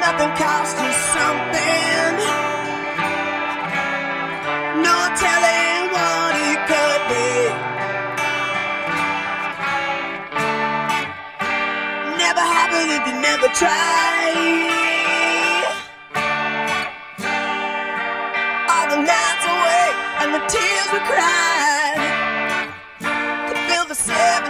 nothing costs you something. No telling what it could be. Never happen if you never try. All the nights away and the tears we cry.